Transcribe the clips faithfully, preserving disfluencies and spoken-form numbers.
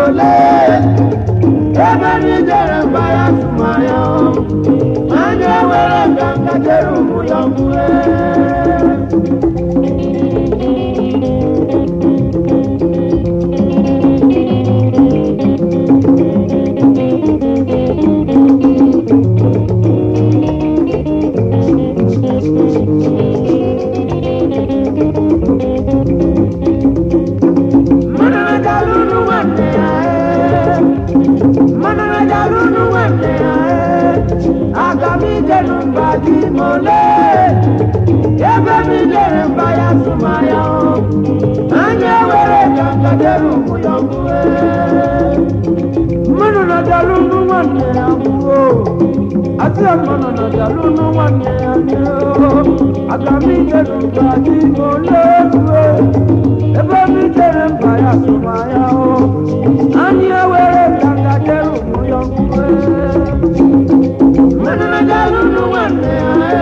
mole ebe ni jere mbaya sumaya anya were ganga jeru muyomwe mole ebe mi jere mbaya sumaya anya were ganga jeru muyomwe mano na dalunu wanne amuo ati mano na dalunu wanne anyo agami jeru mbadi mole ebe mi jere mbaya sumaya anya were ganga jeru muyomwe mano na dalunu wanne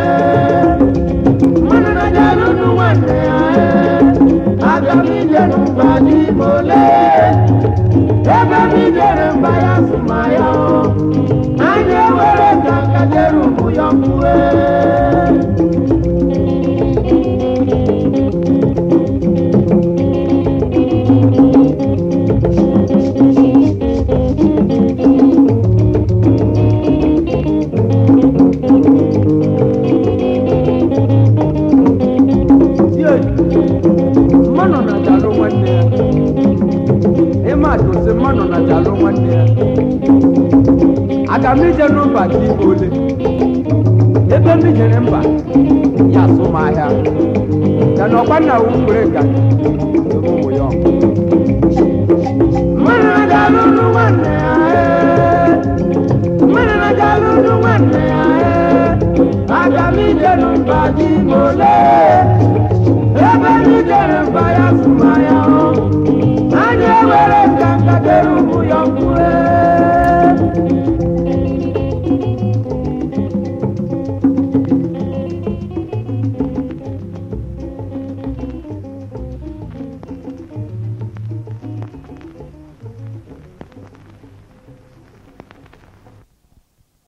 Badi mole, ebe mi jere mbaya sumaya, anye were ganga jeru muyomwe. Mano na jalo wanne agami jenu bati ole ebe mi jere mba ya suma ahia dan okwana ukure ga mo yo mano na jalo wanne